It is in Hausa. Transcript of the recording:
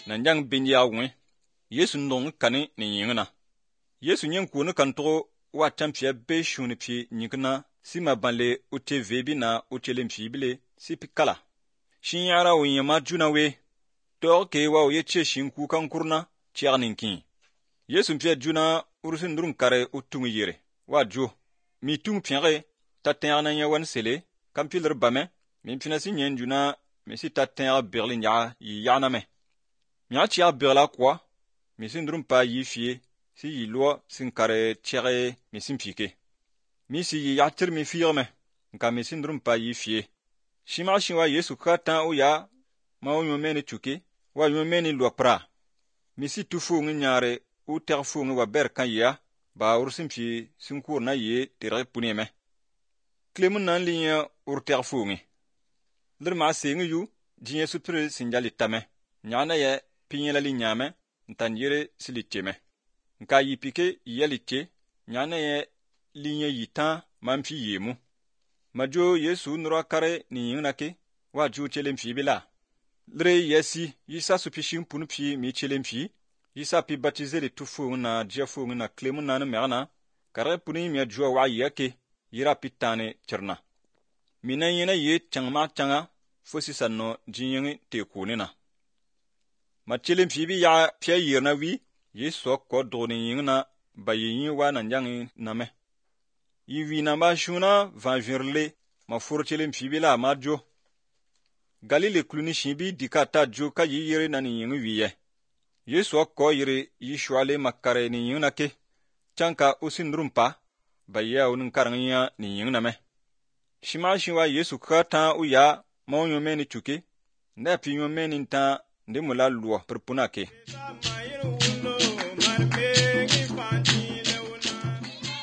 nanjang binya wen Yesu ndong kane ni yingna Yesu nyen ku ne kan to wa tampia be shuni pi nyikna sima banle ute vebi na utele mpibile sipikala shin yara winya ma juna we to ke wa ye che shin ku kan kurna chiarninki Yesu mpia juna urusin durun kare utungu yire wa jo mi tung piare tatena nya wan sele kampilr bame min pinasi nyen juna mi si tatena berlin ya yana me nya chia berla kwa mi sin durun pa yi fie si yi lo sin kare chere mi sin pike mi si yi yatir mi firme nka mi sin durun pa yi fie shima shiwa Yesu ka tan o ya ma o meni chuke wa yo meni lo pra mi si tufu nyare u terfu wa ber kan ya ba ursin pi sin kur na ye tere puneme klemun nan linya ur terfu ngi lir ma sengu yu jinye supre sinjali tame nyana ye pinyela li nyame ntan yere siliteme nka yipike yelite nyana ye linya yitan mamfi yemu majo Yesu nura kare ni yingnake wa ju chelemfi bila lre yesi yisa supishin punpi mi chelemfi yisa pi baptiser de tufu na jefu na klemu na merna kare puni mi jua wa yake yira pitane cherna mina yena ye changma changa fosi sanno jinyin te kunina ma chelemfi bi ya pya yirna wi Yesu ko doni yingna bayin wa nan jang name yiwi na ba shuna va virle ma furchele fibila majo galile kluni shibi dikata jo ka yire na ni yin wiye Yesu ko yire yishwale makare ni yin nake chanka usindrumpa baya unun karanya ni yin na me shima shiwa Yesu ka ta uya monyo meni chuke nda pinyo meni ta ndemula luo perpunake